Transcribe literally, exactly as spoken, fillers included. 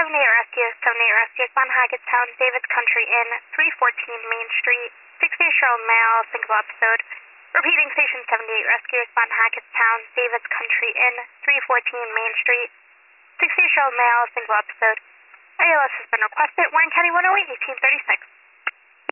seventy-eight Rescue, seventy-eight Rescue, on Hackettstown, David's Country Inn, three fourteen Main Street, sixty-year-old male, single episode. Repeating, Station seventy-eight Rescue, on Hackettstown, David's Country Inn, three fourteen Main Street, sixty-year-old male, single episode. A L S has been requested, Warren County one oh eight, eighteen thirty-six.